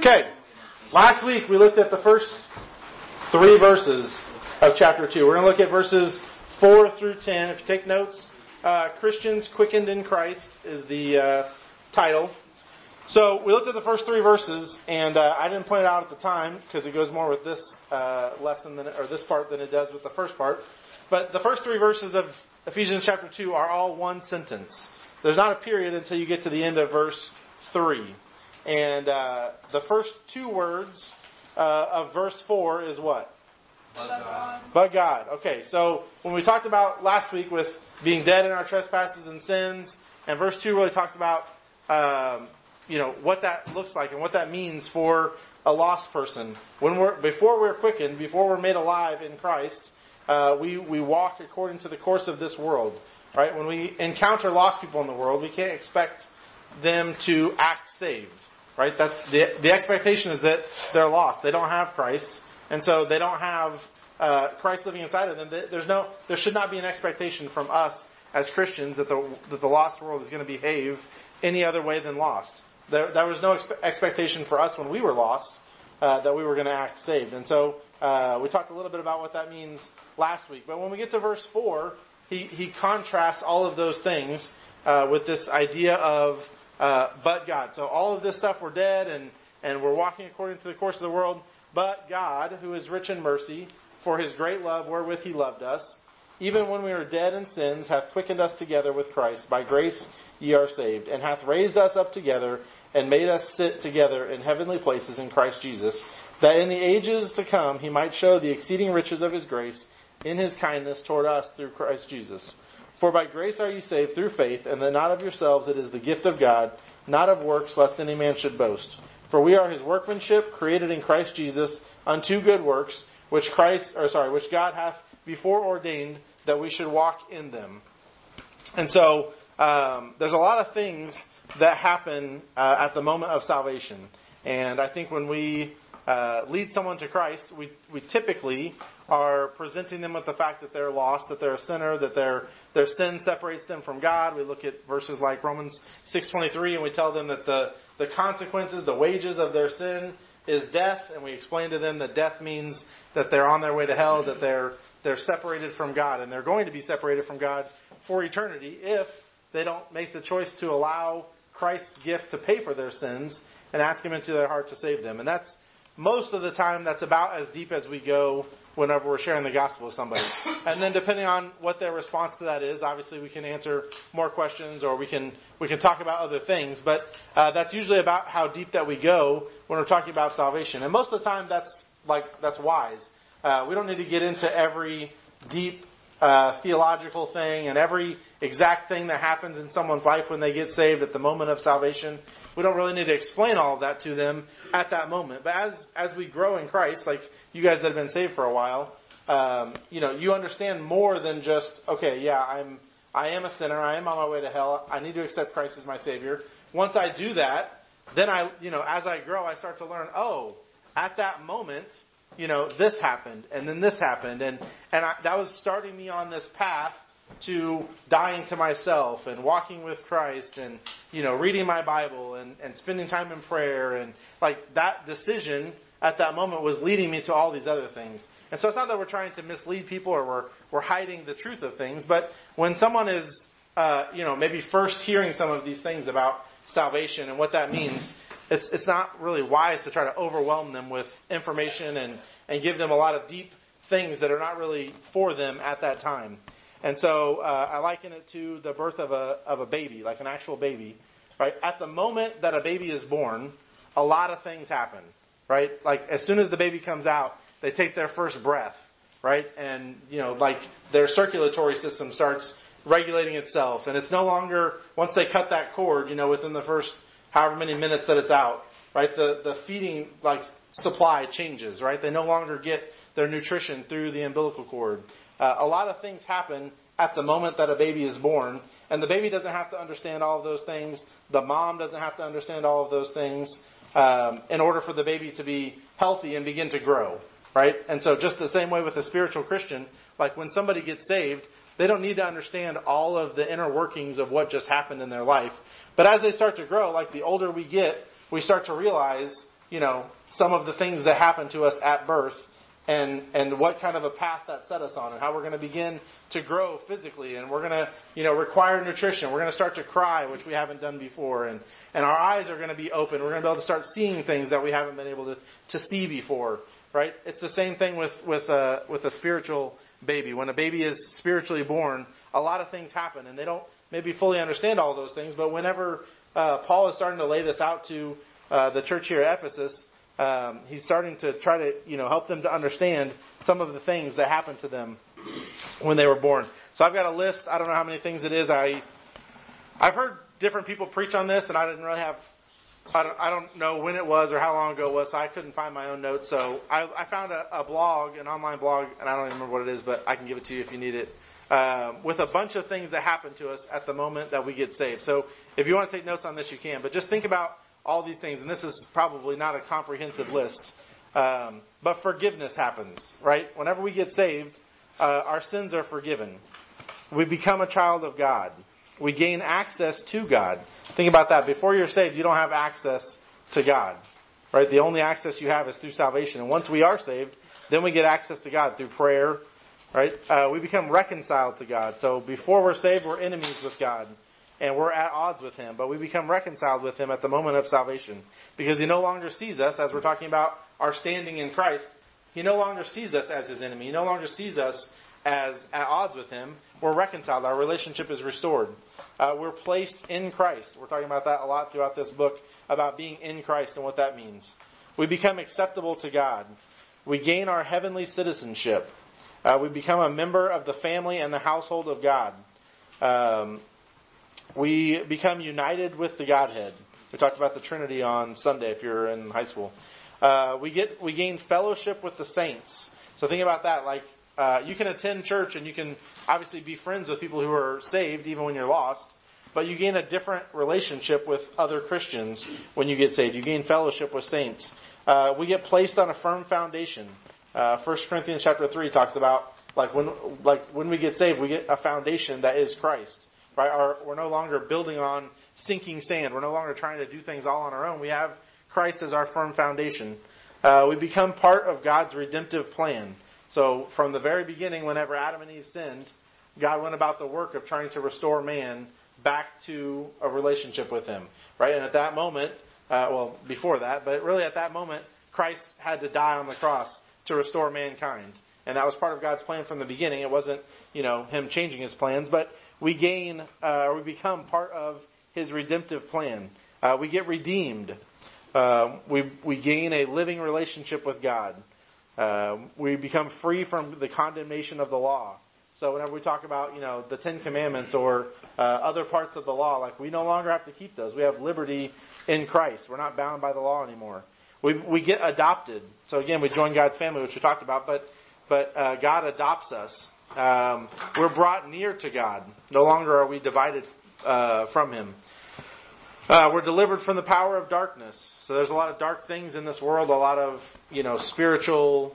Okay, last week we looked at the first 3 verses of chapter 2. We're going to look at verses 4 through 10. If you take notes, Christians Quickened in Christ is the title. So we looked at the first 3 verses, and I didn't point it out at the time because it goes more with this lesson or this part than it does with the first part. But the first 3 verses of Ephesians chapter 2 are all one sentence. There's not a period until you get to the end of verse 3. And the first 2 words of verse 4 is what? But God. But God. Okay, so when we talked about last week with being dead in our trespasses and sins, and verse 2 really talks about what that looks like and what that means for a lost person. Before we're quickened, before we're made alive in Christ, we walk according to the course of this world. Right? When we encounter lost people in the world, we can't expect them to act saved. Right? That's the expectation is that they're lost. They don't have Christ, and so they don't have Christ living inside of them. There should not be an expectation from us as Christians that the lost world is going to behave any other way than lost. There was no expectation for us when we were lost that we were going to act saved, and so we talked a little bit about what that means last week. But when we get to verse 4, he contrasts all of those things with this idea of but God. So all of this stuff, we're dead and we're walking according to the course of the world. But God, who is rich in mercy, for His great love wherewith He loved us, even when we were dead in sins, hath quickened us together with Christ. By grace ye are saved, and hath raised us up together, and made us sit together in heavenly places in Christ Jesus, that in the ages to come He might show the exceeding riches of His grace in His kindness toward us through Christ Jesus. For by grace are ye saved through faith, and that not of yourselves, it is the gift of God, not of works, lest any man should boast. For we are His workmanship, created in Christ Jesus, unto good works, which God hath before ordained that we should walk in them. And so, there's a lot of things that happen at the moment of salvation. And I think when we lead someone to Christ, we typically are presenting them with the fact that they're lost, that they're a sinner, that their sin separates them from God. We look at verses like Romans 6:23, and we tell them that the consequences, the wages of their sin is death, and we explain to them that death means that they're on their way to hell, that they're separated from God, and they're going to be separated from God for eternity if they don't make the choice to allow Christ's gift to pay for their sins and ask Him into their heart to save them. And that's most of the time, that's about as deep as we go whenever we're sharing the gospel with somebody. And then depending on what their response to that is, obviously we can answer more questions or we can talk about other things. But that's usually about how deep that we go when we're talking about salvation. And most of the time that's wise. We don't need to get into every deep theological thing and every exact thing that happens in someone's life when they get saved at the moment of salvation. We don't really need to explain all of that to them at that moment. But as we grow in Christ, like you guys that have been saved for a while, you understand more than just, okay, yeah, I am a sinner. I am on my way to hell. I need to accept Christ as my Savior. Once I do that, then as I grow, I start to learn, at that moment, this happened, and then this happened, and that was starting me on this path to dying to myself and walking with Christ and, reading my Bible and spending time in prayer, and like that decision at that moment was leading me to all these other things. And so it's not that we're trying to mislead people or we're hiding the truth of things, but when someone is, maybe first hearing some of these things about salvation and what that means, it's not really wise to try to overwhelm them with information and give them a lot of deep things that are not really for them at that time. And so I liken it to the birth of a baby, like an actual baby. Right? At the moment that a baby is born, a lot of things happen. Right? Like as soon as the baby comes out, they take their first breath. Right? And their circulatory system starts regulating itself, and it's no longer, once they cut that cord, within the first however many minutes that it's out, right? The feeding supply changes, right? They no longer get their nutrition through the umbilical cord. A lot of things happen at the moment that a baby is born, and the baby doesn't have to understand all of those things. The mom doesn't have to understand all of those things in order for the baby to be healthy and begin to grow, right? And so just the same way with a spiritual Christian, like when somebody gets saved, they don't need to understand all of the inner workings of what just happened in their life. But as they start to grow, like the older we get, we start to realize some of the things that happened to us at birth and what kind of a path that set us on and how we're going to begin to grow physically and we're going to, require nutrition. We're going to start to cry, which we haven't done before. And our eyes are going to be open. We're going to be able to start seeing things that we haven't been able to see before, right? It's the same thing with a spiritual baby. When a baby is spiritually born, a lot of things happen and they don't maybe fully understand all those things. But whenever Paul is starting to lay this out to the church here at Ephesus, he's starting to try to, help them to understand some of the things that happened to them when they were born. So I've got a list. I don't know how many things it is. I've heard different people preach on this, and I didn't really have. I don't know when it was or how long ago it was, so I couldn't find my own notes. So I found a blog, an online blog, and I don't even remember what it is, but I can give it to you if you need it. With a bunch of things that happen to us at the moment that we get saved. So if you want to take notes on this, you can. But just think about all these things, and this is probably not a comprehensive list. But forgiveness happens, right? Whenever we get saved, our sins are forgiven. We become a child of God. We gain access to God. Think about that. Before you're saved, you don't have access to God, right? The only access you have is through salvation. And once we are saved, then we get access to God through prayer, right? We become reconciled to God. So before we're saved, we're enemies with God. And we're at odds with Him. But we become reconciled with Him at the moment of salvation. Because He no longer sees us, as we're talking about our standing in Christ, He no longer sees us as His enemy. He no longer sees us as at odds with Him. We're reconciled. Our relationship is restored. We're placed in Christ. We're talking about that a lot throughout this book, about being in Christ and what that means. We become acceptable to God. We gain our heavenly citizenship. We become a member of the family and the household of God. We become united with the Godhead. We talked about the Trinity on Sunday if you're in high school. We gain fellowship with the saints. So think about that. Like, you can attend church and you can obviously be friends with people who are saved even when you're lost. But you gain a different relationship with other Christians when you get saved. You gain fellowship with saints. We get placed on a firm foundation. 1 Corinthians chapter 3 talks about when we get saved, we get a foundation that is Christ. Right? We're no longer building on sinking sand. We're no longer trying to do things all on our own. We have Christ as our firm foundation. We become part of God's redemptive plan. So from the very beginning, whenever Adam and Eve sinned, God went about the work of trying to restore man back to a relationship with Him. Right? And at that moment, before that, but really at that moment, Christ had to die on the cross to restore mankind. And that was part of God's plan from the beginning. It wasn't, Him changing His plans, but we we become part of His redemptive plan. We get redeemed. We gain a living relationship with God. We become free from the condemnation of the law. So whenever we talk about, the Ten Commandments or other parts of the law, we no longer have to keep those. We have liberty in Christ. We're not bound by the law anymore. We get adopted. So again, we join God's family, which we talked about, but God adopts us. We're brought near to God. No longer are we divided from Him. We're delivered from the power of darkness. So there's a lot of dark things in this world, a lot of spiritual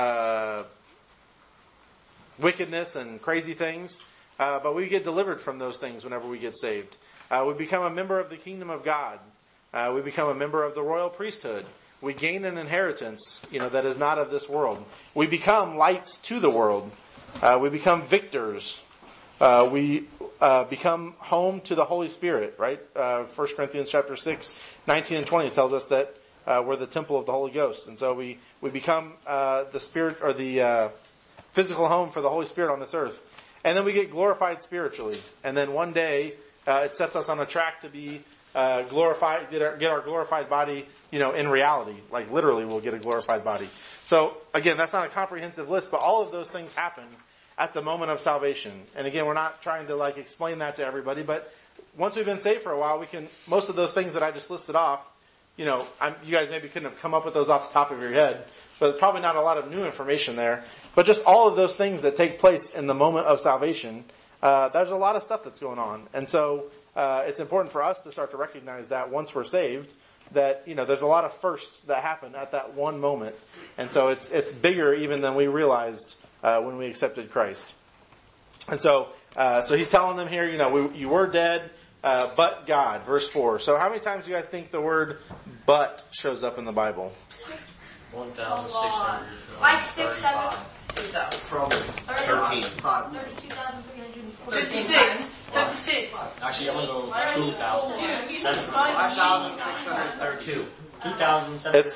wickedness and crazy things. But we get delivered from those things whenever we get saved. We become a member of the kingdom of God. We become a member of the royal priesthood. We gain an inheritance, that is not of this world. We become lights to the world. We become victors. We become home to the Holy Spirit, right? 1 Corinthians chapter 6, 19 and 20 tells us that we're the temple of the Holy Ghost. And so we become the spirit or the physical home for the Holy Spirit on this earth. And then we get glorified spiritually. And then one day it sets us on a track to be glorified, get our glorified body, in reality. Like literally we'll get a glorified body. So again, that's not a comprehensive list, but all of those things happen at the moment of salvation. And again, we're not trying to explain that to everybody, but once we've been saved for a while, most of those things that I just listed off, you guys maybe couldn't have come up with those off the top of your head, but probably not a lot of new information there. But just all of those things that take place in the moment of salvation, there's a lot of stuff that's going on. And so, it's important for us to start to recognize that once we're saved, that, there's a lot of firsts that happen at that one moment. And so it's bigger even than we realized, when we accepted Christ. And so he's telling them here, you were dead, but God, verse 4. So how many times do you guys think the word but shows up in the Bible? 1,600. Like 6, 7, 2,000. Probably 13. 32,354. 56. Actually, I'm going to go 2,000. 5,632. 2,007. It's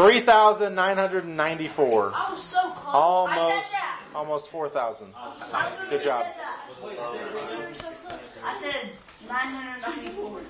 3,994. I was so close. I said that. Almost 4,000. I Good job. I said 994.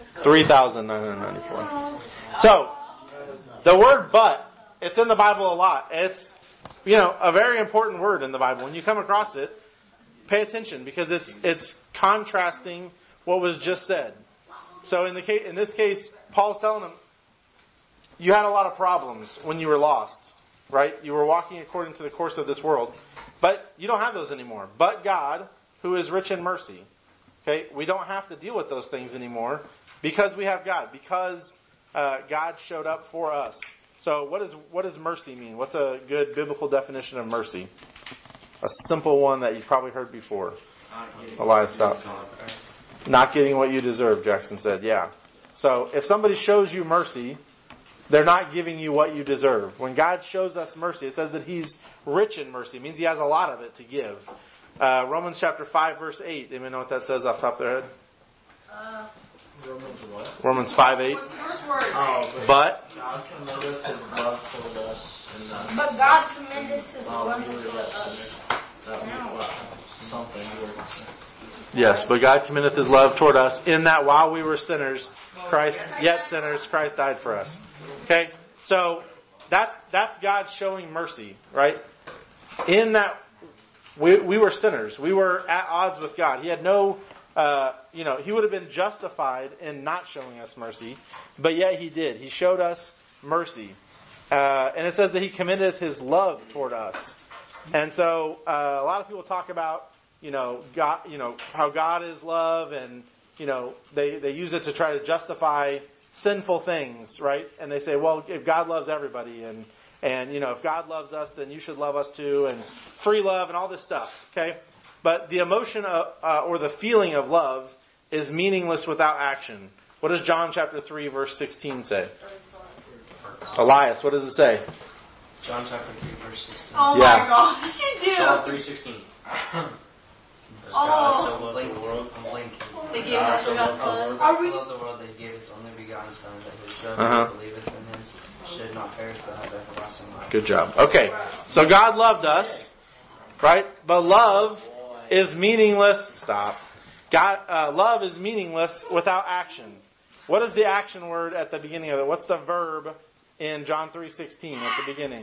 3,994. So, the word but, it's in the Bible a lot. It's, a very important word in the Bible. When you come across it, pay attention because it's contrasting what was just said. So in this case, Paul's telling them, you had a lot of problems when you were lost, right? You were walking according to the course of this world, but you don't have those anymore. But God, who is rich in mercy, okay, we don't have to deal with those things anymore because we have God, because God showed up for us. So what does mercy mean? What's a good biblical definition of mercy? A simple one that you've probably heard before. Elias, stop. Not getting what you deserve, Jackson said. Yeah. So if somebody shows you mercy, they're not giving you what you deserve. When God shows us mercy, it says that He's rich in mercy. It means He has a lot of it to give. Romans chapter 5 verse 8. Anyone know what that says off the top of their head? Romans what? Romans 5:8. What's the first word? But God commendeth His love toward us. But God commendeth His While love we were toward yet us. sinners. That we were something we were sinners. yes, but God commendeth His love toward us in that while we were sinners, Christ died for us. Okay? So that's God showing mercy, right? In that we were sinners. We were at odds with God. He had no He would have been justified in not showing us mercy, but yet He did. He showed us mercy. And it says that He commended His love toward us. And so, a lot of people talk about, God, how God is love, and, they use it to try to justify sinful things, right? And they say, well, if God loves everybody, and if God loves us, then you should love us too, and free love and all this stuff, okay? But the emotion or the feeling of love is meaningless without action. What does John chapter 3 verse 16 say? Elias, what does it say? John chapter 3 verse 16. Oh Yeah. my gosh, you do. John 3:16. God so loved the world. They gave us so begotten loved the Son. world. Are we? God so loved the world that He gave His only begotten Son, that whosoever believeth in Him should not perish but have everlasting life. Good job. Okay. So God loved us, right? But love is meaningless. Stop. Love is meaningless without action. What is the action word at the beginning of it? What's the verb in John 3:16 at the beginning?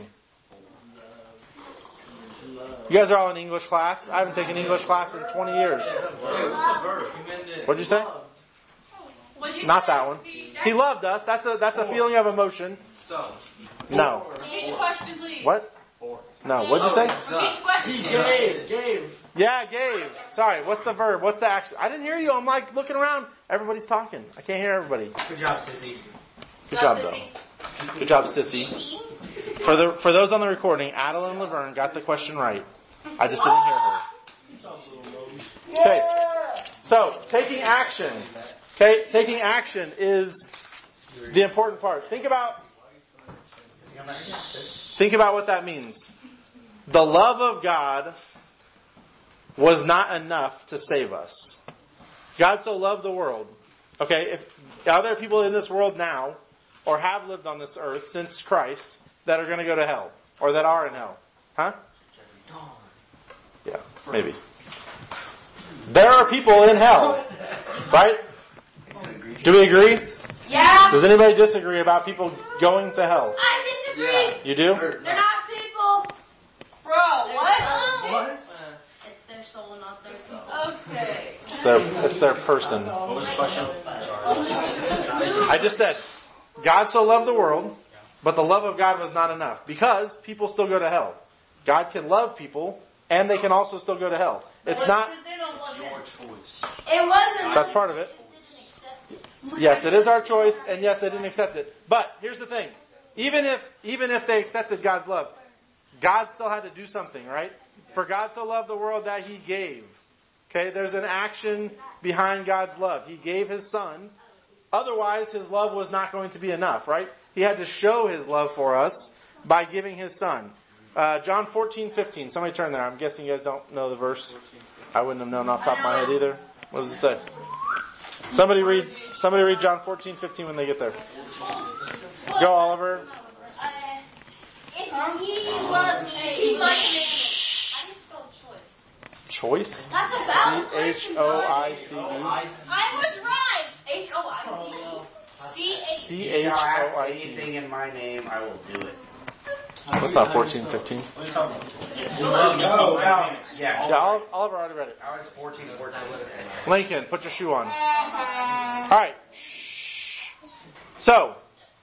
You guys are all in English class? I haven't taken English class in 20 years. What'd you say? Not that one. He loved us. That's a feeling of emotion. No. Repeat the question, please. What? No. What'd you say? Repeat the question. Gave. Yeah, gave. Sorry, what's the verb? What's the action? I didn't hear you. I'm like looking around. Everybody's talking. I can't hear everybody. Good job, Sissy. Good job, though. Good job, Sissy. For those on the recording, Adeline Laverne got the question right. I just didn't hear her. Okay. So, taking action. Okay, taking action is the important part. Think about what that means. The love of God was not enough to save us. God so loved the world. Okay, are there people in this world now, or have lived on this earth since Christ, that are going to go to hell? Or that are in hell? Huh? Yeah, maybe. There are people in hell. Right? Do we agree? Yeah. Does anybody disagree about people going to hell? I disagree. You do? They're not people. Bro, what? It's their soul, not their people. Okay. It's their person. What was the question? I just said, God so loved the world, but the love of God was not enough. Because people still go to hell. God can love people, and they can also still go to hell. It's not... They don't love Your Him. choice. It wasn't. That's part of it. Yes, it is our choice, and yes, they didn't accept it. But here's the thing. Even if they accepted God's love, God still had to do something, right? For God so loved the world that He gave. Okay, there's an action behind God's love. He gave His Son. Otherwise, His love was not going to be enough, right? He had to show His love for us by giving His Son. John 14:15. Somebody turn there. I'm guessing you guys don't know the verse. I wouldn't have known off the top of my head either. What does it say? Somebody read John 14:15 when they get there. Go, Oliver. If ye love me, keep my commandments. How do you spell choice? Choice? That's a vowel. CHOICE. I was right. H-O-I-C-E. You shall ask CHOICE. anything in my name, I will do it. What's that, 14:15? Oh, yeah. Yeah, Oliver already read it. I was 14. Lincoln, put your shoe on. Alright. So,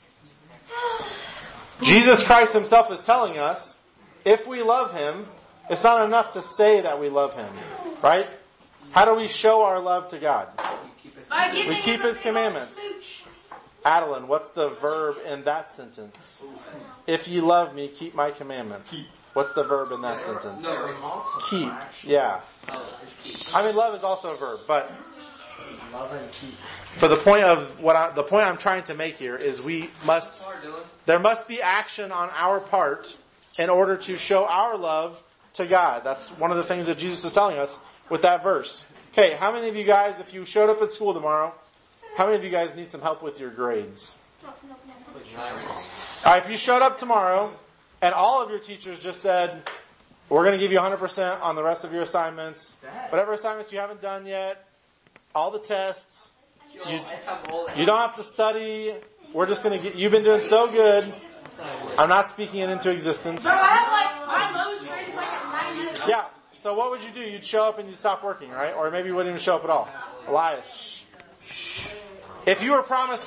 Jesus Christ Himself is telling us, if we love Him, it's not enough to say that we love Him. Right? How do we show our love to God? We keep His commandments. Adeline, what's the verb in that sentence? If ye love me, keep my commandments. What's the verb in that sentence? Keep. Yeah. I mean, love is also a verb, but so the point I'm trying to make here is there must be action on our part in order to show our love to God. That's one of the things that Jesus is telling us with that verse. Okay, how many of you guys, if you showed up at school tomorrow, how many of you guys need some help with your grades? Alright, if you showed up tomorrow and all of your teachers just said, we're going to give you 100% on the rest of your assignments, whatever assignments you haven't done yet, all the tests, you don't have to study, we're just going to get, you've been doing so good, I'm not speaking it into existence. Bro, I have my lowest grade is a 90. Yeah, so what would you do? You'd show up and you'd stop working, right? Or maybe you wouldn't even show up at all. Elias. If you were promised...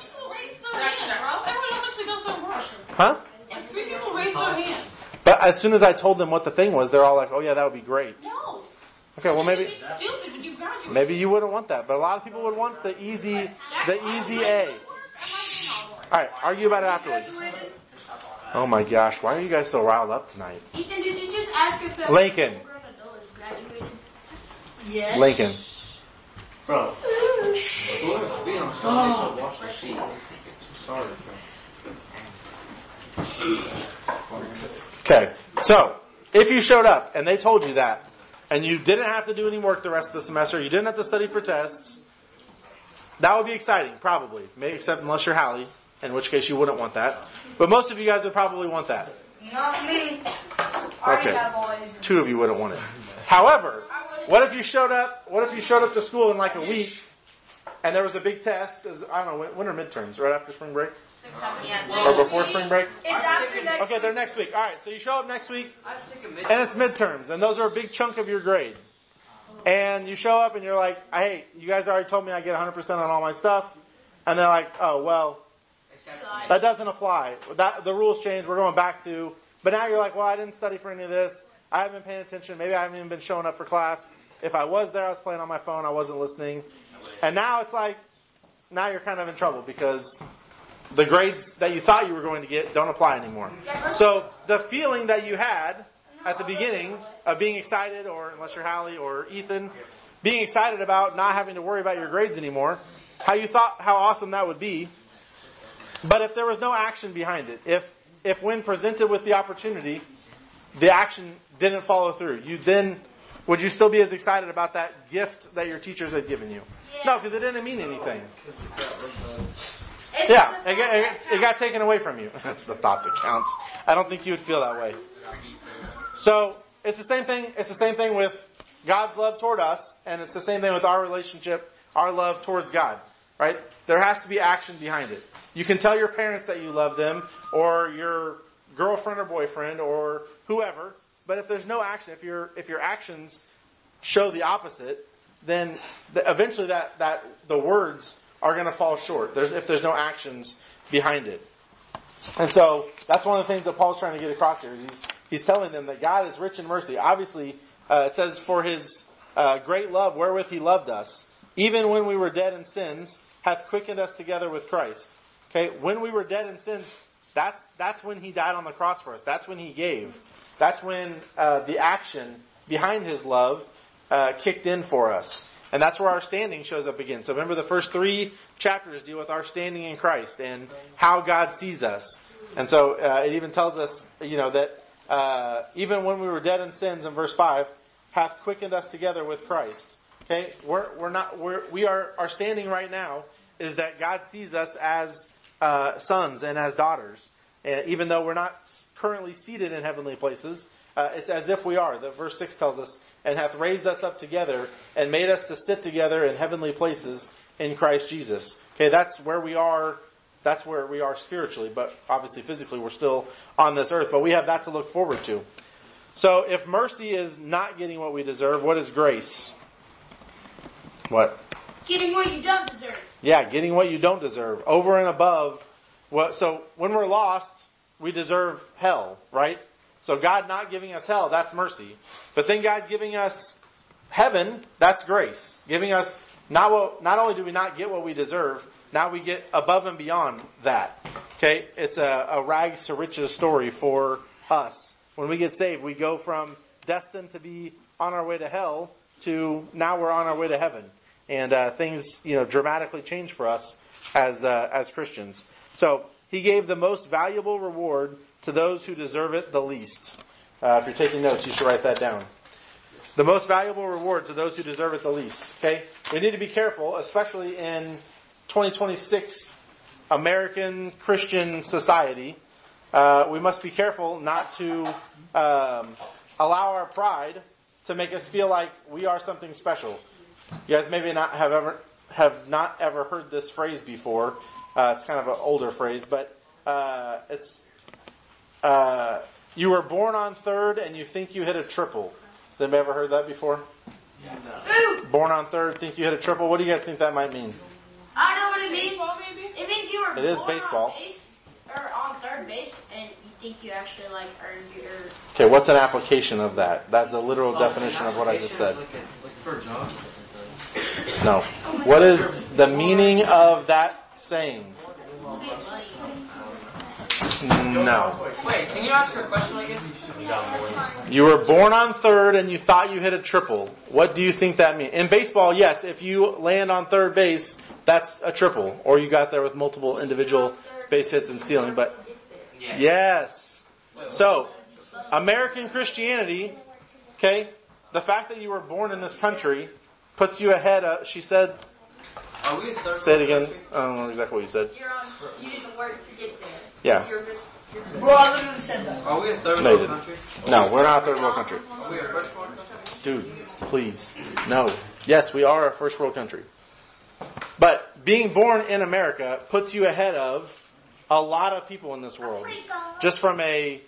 Huh? Three people raised their hand. But as soon as I told them what the thing was, they're all like, oh yeah, that would be great. No. Okay, well maybe... Stupid when you graduate. Maybe you wouldn't want that, but a lot of people would want the easy A. Alright, argue about it afterwards. Oh my gosh, why are you guys so riled up tonight? Ethan, did you just ask if Lincoln. graduated? Yes. Lincoln. Bro. Whoever's being on Sunday, wash the sheet. Sorry, Okay, so, if you showed up and they told you that, and you didn't have to do any work the rest of the semester, you didn't have to study for tests, that would be exciting, probably. Maybe except unless you're Hallie, in which case you wouldn't want that. But most of you guys would probably want that. Not me. Okay. 2 of you wouldn't want it. However, what if you showed up to school in like a week and there was a big test, I don't know, when are midterms? Right after spring break? Or before spring break? It's after next Okay, they're next week. Alright, so you show up next week and it's midterms and those are a big chunk of your grade. And you show up and you're like, hey, you guys already told me I get 100% on all my stuff. And they're like, oh, well, that doesn't apply. The rules changed. We're going back to, but now you're like, well, I didn't study for any of this. I haven't been paying attention. Maybe I haven't even been showing up for class. If I was there, I was playing on my phone. I wasn't listening. And now it's like, now you're kind of in trouble because the grades that you thought you were going to get don't apply anymore. So the feeling that you had at the beginning of being excited, or unless you're Hallie or Ethan, being excited about not having to worry about your grades anymore, how you thought how awesome that would be. But if there was no action behind it, if when presented with the opportunity, the action didn't follow through, would you still be as excited about that gift that your teachers had given you? No, because it didn't mean anything. Yeah, it got taken away from you. That's the thought that counts. I don't think you would feel that way. So it's the same thing. It's the same thing with God's love toward us, and it's the same thing with our relationship, our love towards God. Right? There has to be action behind it. You can tell your parents that you love them, or your girlfriend or boyfriend, or whoever. But if there's no action, if your actions show the opposite, then eventually that the words are going to fall short. If there's no actions behind it. And so that's one of the things that Paul's trying to get across here. He's telling them that God is rich in mercy. Obviously, it says, for His great love wherewith He loved us, even when we were dead in sins, hath quickened us together with Christ. Okay, when we were dead in sins, that's when He died on the cross for us. That's when He gave. That's when the action behind His love kicked in for us. And that's where our standing shows up again. So remember, the first 3 chapters deal with our standing in Christ and how God sees us. And so it even tells us, that even when we were dead in sins, in verse 5, hath quickened us together with Christ. Okay, our standing right now is that God sees us as sons and as daughters. And even though we're not currently seated in heavenly places, it's as if we are. The verse 6 tells us, and hath raised us up together and made us to sit together in heavenly places in Christ Jesus. Okay, that's where we are. That's where we are spiritually, but obviously physically we're still on this earth. But we have that to look forward to. So if mercy is not getting what we deserve, what is grace? What? Getting what you don't deserve. Yeah, getting what you don't deserve. Over and above. So when we're lost, we deserve hell, right? So God not giving us hell, that's mercy. But then God giving us heaven, that's grace. Giving us, not only do we not get what we deserve, now we get above and beyond that. Okay? It's a rags to riches story for us. When we get saved, we go from destined to be on our way to hell to now we're on our way to heaven. And things, dramatically change for us as Christians. So He gave the most valuable reward to those who deserve it the least. If you're taking notes, you should write that down. The most valuable reward to those who deserve it the least. Okay? We need to be careful, especially in 2026 American Christian society. We must be careful not to allow our pride to make us feel like we are something special. You guys maybe have not ever heard this phrase before. It's kind of an older phrase, but it's you were born on third and you think you hit a triple. Has anybody ever heard that before? Yeah. Born on third, think you hit a triple. What do you guys think that might mean? I know what it means. It means you were It is born baseball. on base, or on third base, and you think you actually earned your. Okay, what's an application of that? That's a literal definition of what I just said. Like for jobs. No. What is the meaning of that saying? No. Wait, can you ask her a question again? You were born on third and you thought you hit a triple. What do you think that means? In baseball, yes, if you land on third base, that's a triple. Or you got there with multiple individual base hits and stealing. But yes. So, American Christianity, okay, the fact that you were born in this country puts you ahead of, she said, Are we a third say it again. country? I don't know exactly what you said. You didn't work to get there. Yeah. Bro, I literally said that. Are we a third No, you world didn't. country? No, we're not a third world country. Are we a first world country? Dude, please. No. Yes, we are a first world country. But being born in America puts you ahead of a lot of people in this world. Just from a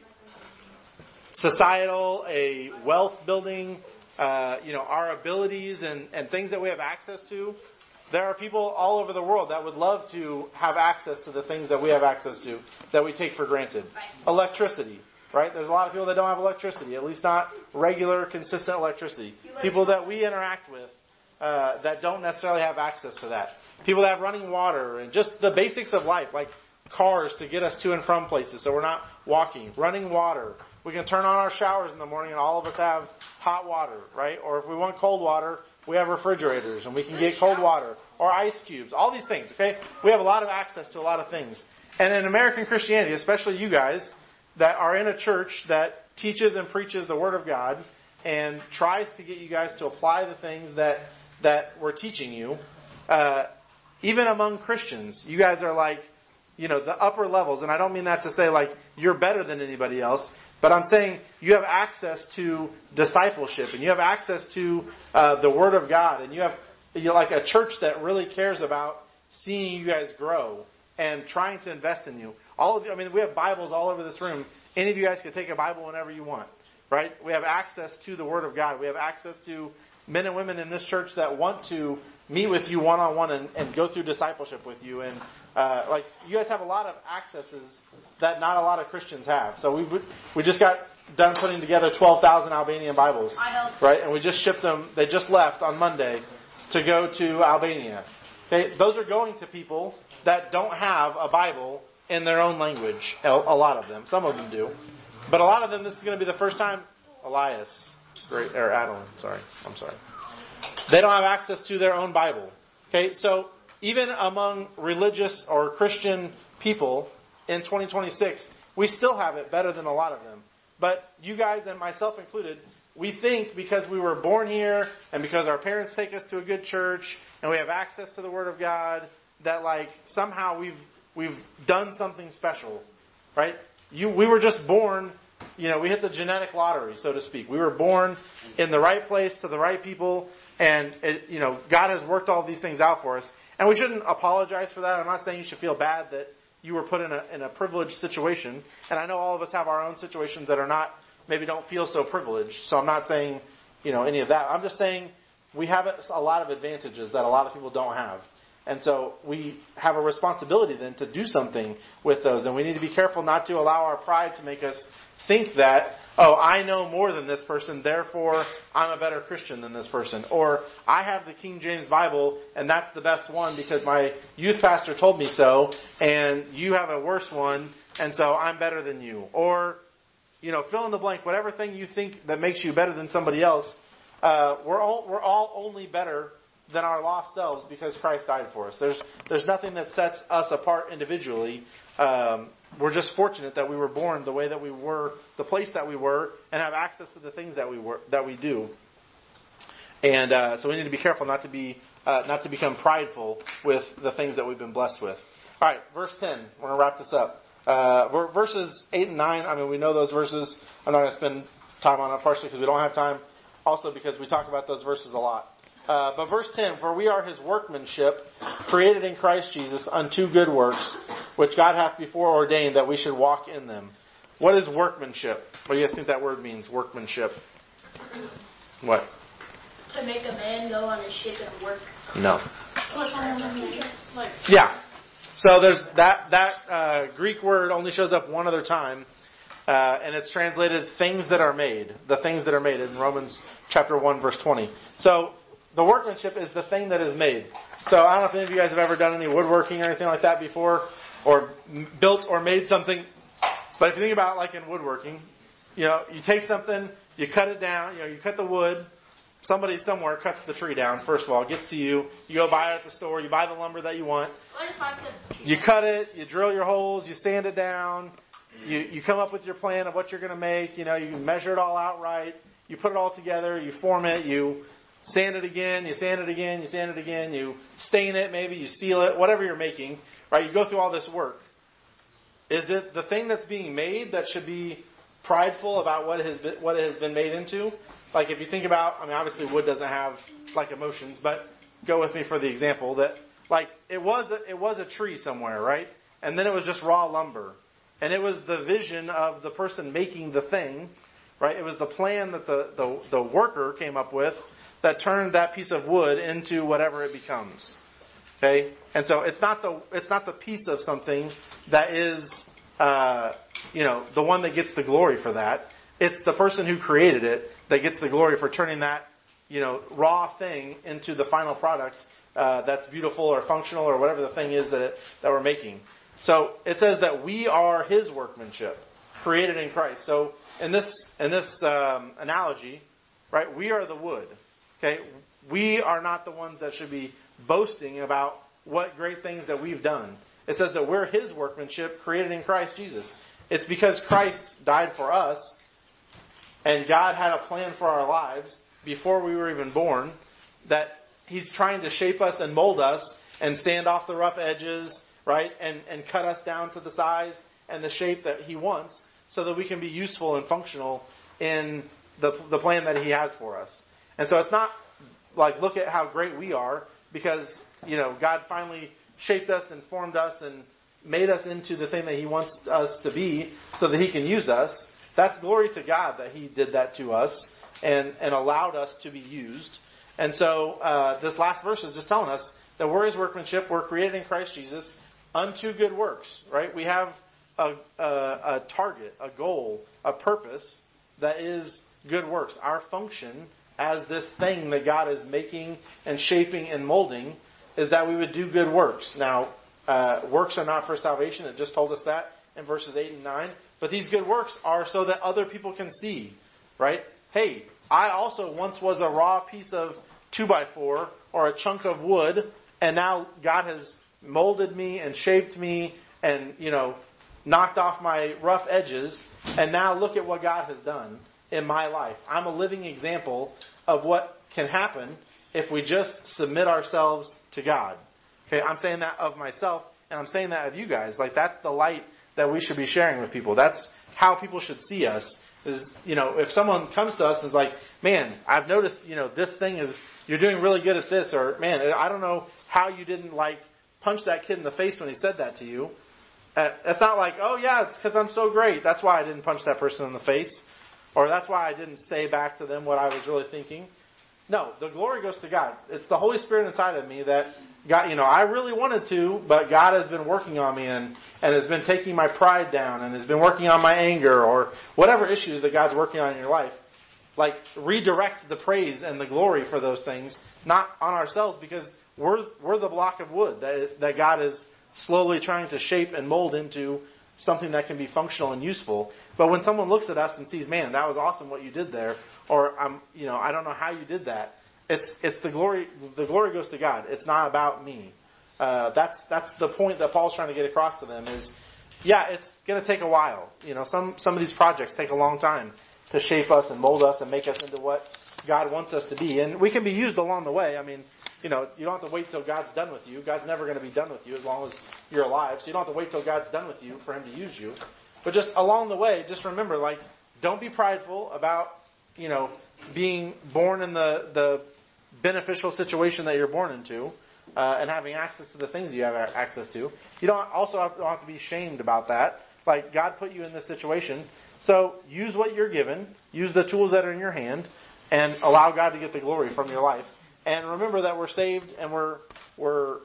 societal, a wealth building, our abilities and things that we have access to. There are people all over the world that would love to have access to the things that we have access to that we take for granted. Electricity, right? There's a lot of people that don't have electricity, at least not regular, consistent electricity. People that we interact with that don't necessarily have access to that. People that have running water and just the basics of life, like cars to get us to and from places so we're not walking. Running water. We can turn on our showers in the morning and all of us have hot water, right? Or if we want cold water, we have refrigerators and we can get cold water or ice cubes. All these things, okay? We have a lot of access to a lot of things. And in American Christianity, especially you guys that are in a church that teaches and preaches the Word of God and tries to get you guys to apply the things that we're teaching you, even among Christians, you guys are like, the upper levels. And I don't mean that to say like you're better than anybody else. But I'm saying you have access to discipleship and you have access to the Word of God and you're like a church that really cares about seeing you guys grow and trying to invest in you. All of you, we have Bibles all over this room. Any of you guys can take a Bible whenever you want, right? We have access to the Word of God. We have access to men and women in this church that want to meet with you one-on-one and go through discipleship with you. And you guys have a lot of accesses that not a lot of Christians have. So we just got done putting together 12,000 Albanian Bibles, right? And we just shipped them. They just left on Monday to go to Albania. Okay, those are going to people that don't have a Bible in their own language. A lot of them. Some of them do. But a lot of them, this is going to be the first time. Elias, Great, or Adeline, sorry. I'm sorry. They don't have access to their own Bible. Okay, so even among religious or Christian people in 2026, we still have it better than a lot of them. But you guys and myself included, we think because we were born here and because our parents take us to a good church and we have access to the Word of God, that like somehow we've done something special, right? We were just born, we hit the genetic lottery, so to speak. We were born in the right place to the right people, and God has worked all these things out for us. And we shouldn't apologize for that. I'm not saying you should feel bad that you were put in a privileged situation. And I know all of us have our own situations that are not, maybe don't feel so privileged. So I'm not saying, any of that. I'm just saying we have a lot of advantages that a lot of people don't have. And so we have a responsibility then to do something with those. And we need to be careful not to allow our pride to make us think that, I know more than this person, therefore I'm a better Christian than this person. Or I have the King James Bible and that's the best one because my youth pastor told me so, and you have a worse one and so I'm better than you. Or, fill in the blank, whatever thing you think that makes you better than somebody else, we're all only better than our lost selves because Christ died for us. There's nothing that sets us apart individually. We're just fortunate that we were born the way that we were, the place that we were, and have access to the things that we do. And so we need to be careful not to become prideful with the things that we've been blessed with. All right, verse 10. We're going to wrap this up. Verses 8 and 9. We know those verses. I'm not going to spend time on it, partially because we don't have time. Also because we talk about those verses a lot. But verse 10, for we are His workmanship, created in Christ Jesus unto good works, which God hath before ordained that we should walk in them. What is workmanship? What do you guys think that word means, workmanship? What? To make a man go on a ship and work. No. Yeah. So there's that Greek word only shows up one other time, and it's translated things that are made. The things that are made in Romans chapter 1 verse 20. So the workmanship is the thing that is made. So I don't know if any of you guys have ever done any woodworking or anything like that before, or built or made something. But if you think about like in woodworking, you take something, you cut it down, you cut the wood. Somebody somewhere cuts the tree down, first of all, gets to you. You go buy it at the store, you buy the lumber that you want. You cut it, you drill your holes, you sand it down. You come up with your plan of what you're going to make. You measure it all out right. You put it all together, you form it, you sand it again, you sand it again, you sand it again, you stain it maybe, you seal it, whatever you're making, right? You go through all this work. Is it the thing that's being made that should be prideful about what it has been made into? Like if you think about, obviously wood doesn't have like emotions, but go with me for the example that like it was a tree somewhere, right? And then it was just raw lumber. And it was the vision of the person making the thing, right? It was the plan that the worker came up with that turned that piece of wood into whatever it becomes. Okay? And so it's not the piece of something that is, the one that gets the glory for that. It's the person who created it that gets the glory for turning that, raw thing into the final product, that's beautiful or functional or whatever the thing is that we're making. So it says that we are His workmanship, created in Christ. So in this analogy, right, we are the wood. Okay, we are not the ones that should be boasting about what great things that we've done. It says that we're His workmanship, created in Christ Jesus. It's because Christ died for us, and God had a plan for our lives before we were even born, that He's trying to shape us and mold us and sand off the rough edges, right, and cut us down to the size and the shape that He wants so that we can be useful and functional in the plan that He has for us. And so it's not like, look at how great we are because, God finally shaped us and formed us and made us into the thing that He wants us to be so that He can use us. That's glory to God that He did that to us and allowed us to be used. And so this last verse is just telling us that we're His workmanship, we're created in Christ Jesus unto good works, right? We have a target, a goal, a purpose that is good works. Our function as this thing that God is making and shaping and molding is that we would do good works. Now, works are not for salvation. It just told us that in verses 8 and 9. But these good works are so that other people can see, right? Hey, I also once was a raw piece of 2x4 or a chunk of wood, and now God has molded me and shaped me and, knocked off my rough edges, and now look at what God has done in my life. I'm a living example of what can happen if we just submit ourselves to God. Okay, I'm saying that of myself, and I'm saying that of you guys. Like, that's the light that we should be sharing with people. That's how people should see us. Is, if someone comes to us and is like, man, I've noticed, this thing is, you're doing really good at this, or man, I don't know how you didn't punch that kid in the face when he said that to you. It's not like, oh yeah, it's because I'm so great. That's why I didn't punch that person in the face. Or that's why I didn't say back to them what I was really thinking. No, the glory goes to God. It's the Holy Spirit inside of me that God, I really wanted to, but God has been working on me and has been taking my pride down and has been working on my anger or whatever issues that God's working on in your life. Redirect the praise and the glory for those things, not on ourselves, because we're the block of wood that God is slowly trying to shape and mold into something that can be functional and useful. But when someone looks at us and sees, man, that was awesome what you did there, or I don't know how you did that. It's the glory. The glory goes to God. It's not about me. That's the point that Paul's trying to get across to them. Is it's going to take a while. Some of these projects take a long time to shape us and mold us and make us into what God wants us to be, and we can be used along the way. I mean, you don't have to wait till God's done with you. God's never going to be done with you as long as you're alive. So you don't have to wait till God's done with you for Him to use you. But just along the way, just remember, don't be prideful about, being born in the beneficial situation that you're born into, and having access to the things you have access to. You don't have to be shamed about that. God put you in this situation. So use what you're given. Use the tools that are in your hand and allow God to get the glory from your life. And remember that we're saved and we're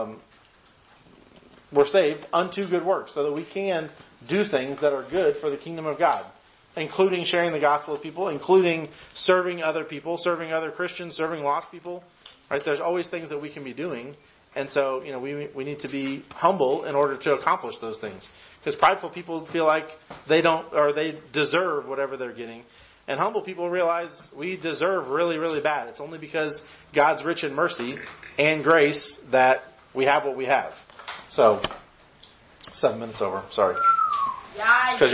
saved unto good works, so that we can do things that are good for the kingdom of God, including sharing the gospel with people, including serving other people, serving other Christians, serving lost people. Right? There's always things that we can be doing. And so, we need to be humble in order to accomplish those things. Because prideful people feel like they don't, or they deserve whatever they're getting. And humble people realize we deserve really, really bad. It's only because God's rich in mercy and grace that we have what we have. So, 7 minutes over. Sorry.